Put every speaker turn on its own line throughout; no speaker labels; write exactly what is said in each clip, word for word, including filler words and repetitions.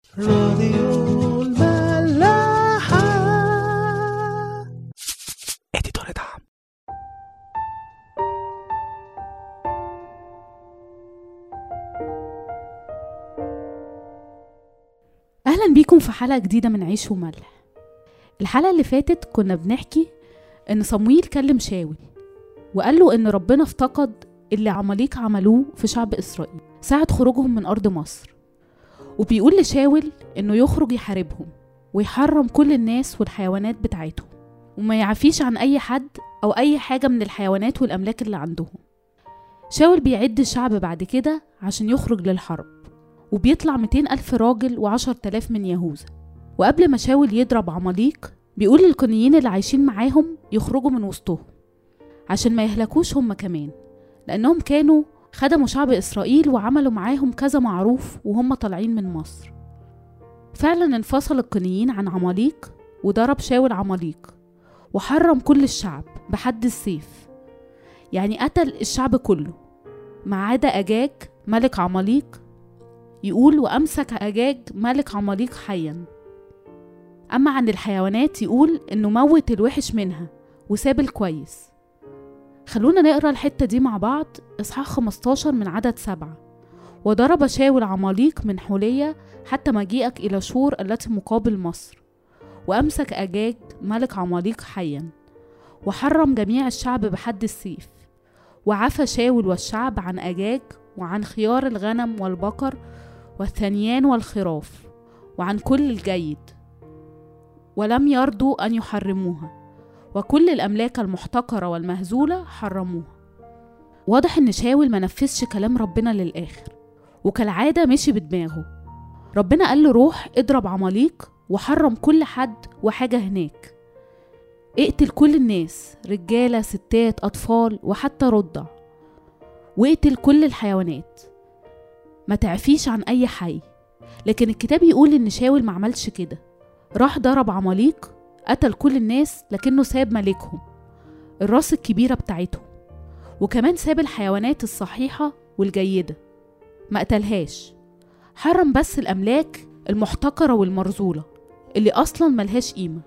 راديو الملاحة. اديتور دعم.
أهلا بيكم في حلقة جديدة من عيش وملح. الحلقة اللي فاتت كنا بنحكي إن صمويل كلم شاول وقال له إن ربنا افتقد اللي عماليق عملوه في شعب إسرائيل ساعة خروجهم من أرض مصر، وبيقول لشاول إنه يخرج يحاربهم ويحرم كل الناس والحيوانات بتاعتهم وما يعفيش عن أي حد أو أي حاجة من الحيوانات والأملاك اللي عندهم. شاول بيعد الشعب بعد كده عشان يخرج للحرب، وبيطلع مئتين ألف راجل وعشر تلاف من يهوذا. وقبل ما شاول يضرب عماليق بيقول للكنيين اللي عايشين معاهم يخرجوا من وسطهم عشان ما يهلكوش هم كمان، لأنهم كانوا خدموا شعب إسرائيل وعملوا معاهم كذا معروف وهم طالعين من مصر. فعلا انفصل الكنيين عن عماليق وضرب شاول عماليق وحرم كل الشعب بحد السيف، يعني قتل الشعب كله ما عدا أجاج ملك عماليق. يقول وأمسك أجاج ملك عماليق حيا. أما عن الحيوانات يقول إنه موت الوحش منها وساب الكويس. خلونا نقرأ الحتة دي مع بعض، إصحاح خمستاشر من عدد سبعة. وضرب شاول عماليق من حولية حتى مجيئك إلى شور التي مقابل مصر، وأمسك أجاج ملك عماليق حيا وحرم جميع الشعب بحد السيف. وعفى شاول والشعب عن أجاج وعن خيار الغنم والبقر والثنيان والخراف وعن كل الجيد، ولم يرضوا أن يحرموها، وكل الأملاك المحتقرة والمهزولة حرموها. واضح إن شاول ما نفذش كلام ربنا للآخر، وكالعادة مشي بدماغه. ربنا قال له روح اضرب عماليق وحرم كل حد وحاجة هناك، اقتل كل الناس، رجالة ستات أطفال وحتى رضع، واقتل كل الحيوانات، ما تعفيش عن أي حي. لكن الكتاب يقول إن شاول ما عملش كده، راح ضرب عماليق، قتل كل الناس لكنه ساب ملكهم الراس الكبيرة بتاعتهم، وكمان ساب الحيوانات الصحيحة والجيدة ما قتلهاش، حرم بس الأملاك المحتقرة والمرزولة اللي أصلا ملهاش قيمة.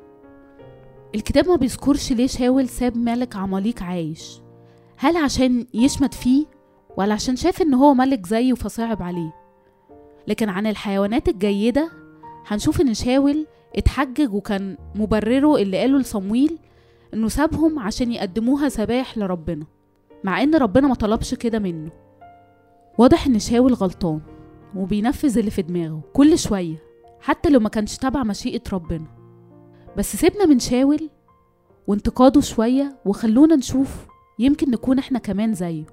الكتاب ما بيذكرش ليه شاول ساب ملك عماليق عايش، هل عشان يشمت فيه ولا عشان شاف إن هو ملك زيه فصعب عليه؟ لكن عن الحيوانات الجيدة هنشوف إن شاول اتحجج وكان مبرره اللي قاله لصمويل إنه سابهم عشان يقدموها ذبائح لربنا، مع إن ربنا ما طلبش كده منه. واضح إن شاول غلطان وبينفذ اللي في دماغه كل شوية حتى لو ما كانش تبع مشيئة ربنا. بس سيبنا من شاول وانتقاده شوية وخلونا نشوف يمكن نكون احنا كمان زيه.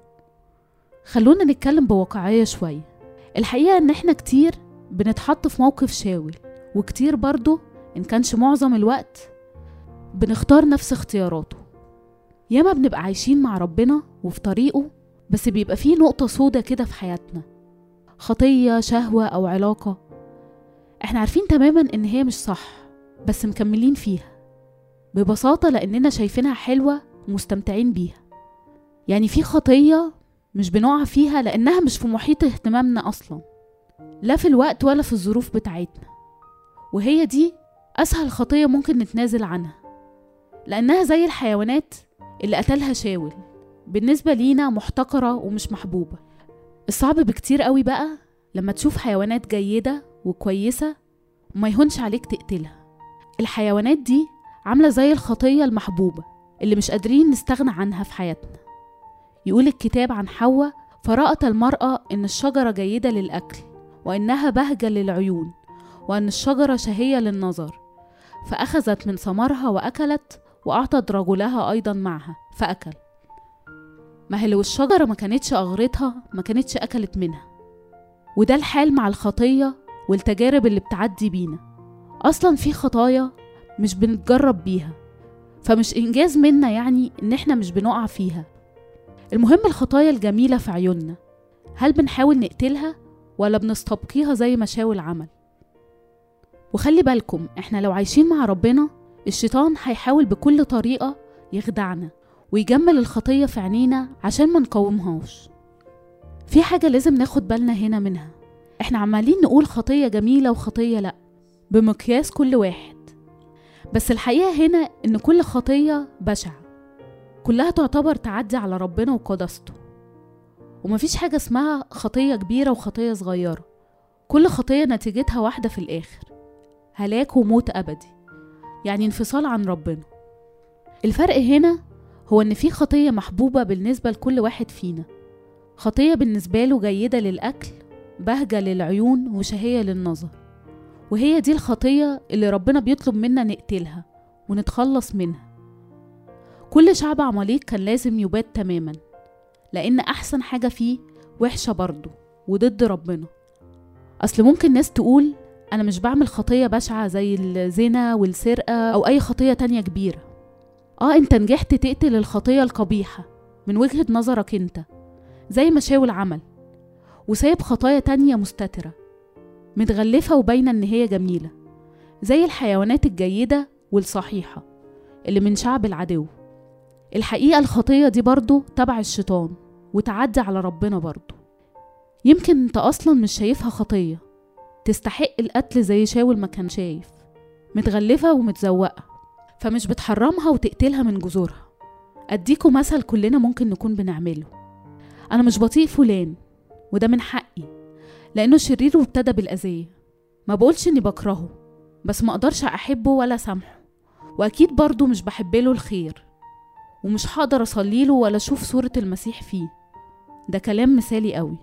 خلونا نتكلم بواقعية شوية. الحقيقة ان احنا كتير بنتحط في موقف شاول، وكتير برضو ان كانش معظم الوقت بنختار نفس اختياراته. ياما بنبقى عايشين مع ربنا وفي طريقه، بس بيبقى فيه نقطة سودة كده في حياتنا، خطية شهوة او علاقة احنا عارفين تماما ان هي مش صح، بس مكملين فيها ببساطة لاننا شايفينها حلوة ومستمتعين بيها. يعني في خطية مش بنقع فيها لأنها مش في محيط اهتمامنا أصلا، لا في الوقت ولا في الظروف بتاعتنا، وهي دي أسهل خطية ممكن نتنازل عنها، لأنها زي الحيوانات اللي قتلها شاول، بالنسبة لينا محتقرة ومش محبوبة. الصعب بكتير قوي بقى لما تشوف حيوانات جيدة وكويسة وما يهونش عليك تقتلها. الحيوانات دي عاملة زي الخطية المحبوبة اللي مش قادرين نستغنى عنها في حياتنا. يقول الكتاب عن حواء فرأت المرأة إن الشجرة جيدة للأكل وإنها بهجة للعيون وأن الشجرة شهية للنظر، فأخذت من ثمرها وأكلت وأعطت رجلها أيضا معها فأكل. ما هي لو الشجرة ما كانتش أغرتها ما كانتش أكلت منها. وده الحال مع الخطية والتجارب اللي بتعدي بينا. أصلا في خطايا مش بنتجرب بيها، فمش إنجاز منا يعني إن إحنا مش بنقع فيها. المهم الخطايا الجميلة في عيوننا، هل بنحاول نقتلها ولا بنستبقيها زي ما شاول عمل؟ وخلي بالكم إحنا لو عايشين مع ربنا الشيطان هيحاول بكل طريقة يخدعنا ويجمل الخطية في عينينا عشان ما نقاومهاش. في حاجة لازم ناخد بالنا هنا منها، احنا عمالين نقول خطية جميلة وخطية لأ بمقياس كل واحد، بس الحقيقة هنا إن كل خطية بشعة، كلها تعتبر تعدي على ربنا وقدسته، ومفيش حاجة اسمها خطية كبيرة وخطية صغيرة. كل خطية نتيجتها واحدة في الآخر، هلاك وموت أبدي، يعني انفصال عن ربنا. الفرق هنا هو إن في خطية محبوبة بالنسبة لكل واحد فينا، خطية بالنسبة له جيدة للأكل، بهجة للعيون وشهية للنظر، وهي دي الخطية اللي ربنا بيطلب منا نقتلها ونتخلص منها. كل شعب عماليق كان لازم يباد تماما، لأن أحسن حاجة فيه وحشة برضه وضد ربنا. أصل ممكن ناس تقول أنا مش بعمل خطية بشعة زي الزنا والسرقة أو أي خطية تانية كبيرة. آه أنت نجحت تقتل الخطية القبيحة من وجهة نظرك أنت زي ما شاول عمل، وسايب خطايا تانية مستترة متغلفة وباينة إن هي جميلة زي الحيوانات الجيدة والصحيحة اللي من شعب العدو. الحقيقة الخطية دي برضو تبع الشيطان وتعدي على ربنا برضو. يمكن انت اصلا مش شايفها خطية تستحق القتل زي شاول ما كان شايف، متغلفة ومتزوقة، فمش بتحرمها وتقتلها من جذورها. اديكوا مثل كلنا ممكن نكون بنعمله. انا مش بطيء فلان وده من حقي لانه شرير وابتدى بالاذية، ما بقولش اني بكرهه بس ما اقدرش احبه ولا سامحه، واكيد برضو مش بحبله الخير ومش هقدر اصليله ولا اشوف صورة المسيح فيه. ده كلام مثالي قوي.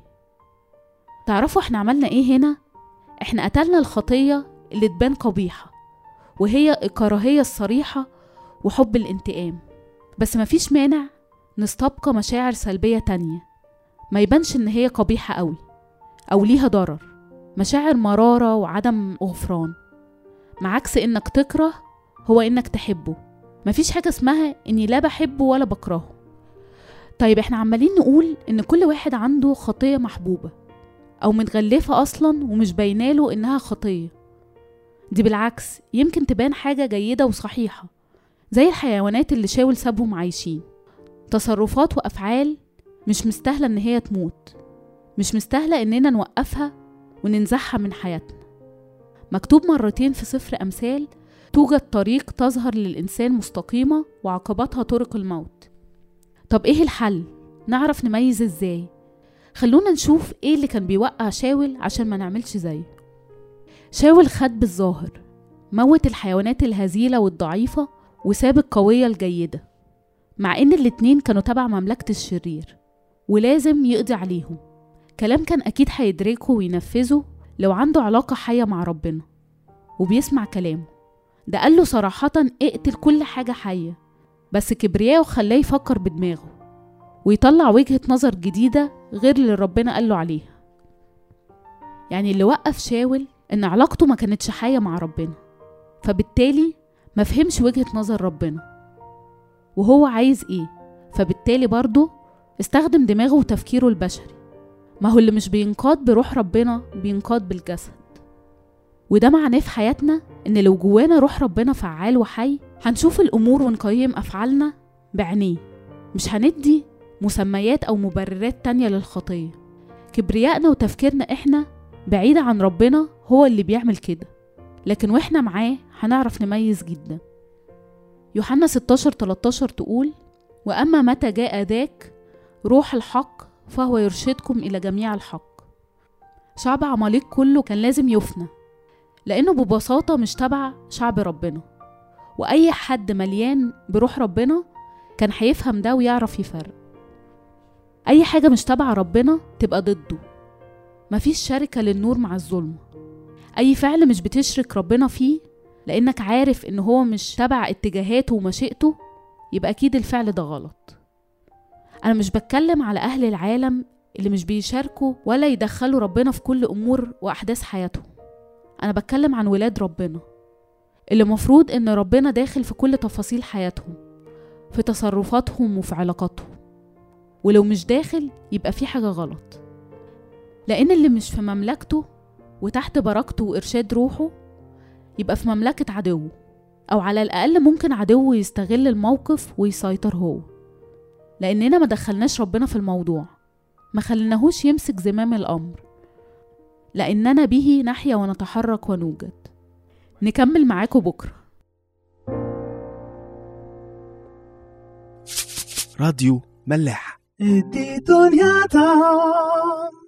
تعرفوا احنا عملنا ايه هنا؟ احنا قتلنا الخطية اللي تبان قبيحة، وهي الكراهية الصريحة وحب الانتقام، بس مفيش مانع نستبقى مشاعر سلبية تانية ما يبانش ان هي قبيحة قوي او ليها ضرر، مشاعر مرارة وعدم غفران. معكس انك تكره هو انك تحبه. مفيش حاجة اسمها اني لا بحبه ولا بكرهه. طيب احنا عمالين نقول ان كل واحد عنده خطية محبوبة او متغلفة اصلا ومش بايناله انها خطية. دي بالعكس يمكن تبان حاجة جيدة وصحيحة زي الحيوانات اللي شاول سابهم عايشين، تصرفات وافعال مش مستاهلة ان هي تموت، مش مستاهلة اننا نوقفها وننزحها من حياتنا. مكتوب مرتين في سفر امثال توجد طريق تظهر للإنسان مستقيمة وعقباتها طرق الموت. طب ايه الحل؟ نعرف نميز ازاي؟ خلونا نشوف ايه اللي كان بيوقع شاول عشان ما نعملش زيه. شاول خد بالظاهر، موت الحيوانات الهزيلة والضعيفة وساب القوية الجيدة، مع ان الاتنين كانوا تبع مملكة الشرير ولازم يقضي عليهم. كلام كان اكيد هيدركه وينفذه لو عنده علاقة حية مع ربنا وبيسمع كلامه. ده قال له صراحة اقتل كل حاجة حية، بس كبرياءه خلاه يفكر بدماغه ويطلع وجهة نظر جديدة غير اللي ربنا قال له عليها. يعني اللي وقف شاول ان علاقته ما كانتش حية مع ربنا، فبالتالي ما فهمش وجهة نظر ربنا وهو عايز ايه، فبالتالي برضه استخدم دماغه وتفكيره البشري. ما هو اللي مش بينقاد بروح ربنا بينقاد بالجسد. وده معناه في حياتنا ان لو جوانا روح ربنا فعال وحي هنشوف الامور ونقيم افعالنا بعينيه، مش هندي مسميات او مبررات تانية للخطية. كبريائنا وتفكيرنا احنا بعيد عن ربنا هو اللي بيعمل كده، لكن واحنا معاه هنعرف نميز جدا. يوحنا ستاشر تلتاشر تقول: واما متى جاء ذاك روح الحق فهو يرشدكم الى جميع الحق. شعب عماليق كله كان لازم يفنى لانه ببساطة مش تبع شعب ربنا، واي حد مليان بروح ربنا كان هيفهم ده ويعرف يفرق. اي حاجة مش تبع ربنا تبقى ضده. مفيش شركة للنور مع الظلمة. اي فعل مش بتشرك ربنا فيه لانك عارف ان هو مش تبع اتجاهاته ومشيئته، يبقى اكيد الفعل ده غلط. انا مش بتكلم على اهل العالم اللي مش بيشاركوا ولا يدخلوا ربنا في كل امور واحداث حياتهم. انا بتكلم عن ولاد ربنا اللي مفروض ان ربنا داخل في كل تفاصيل حياتهم، في تصرفاتهم وفي علاقاتهم، ولو مش داخل يبقى في حاجة غلط. لان اللي مش في مملكته وتحت بركته وارشاد روحه يبقى في مملكة عدو، او على الاقل ممكن عدو يستغل الموقف ويسيطر هو، لاننا ما دخلناش ربنا في الموضوع، ما خلناهوش يمسك زمام الامر. لأننا به نحيا ونتحرك ونوجد. نكمل معاكم بكرة.
راديو ملاح.
ادي دنيا طعم.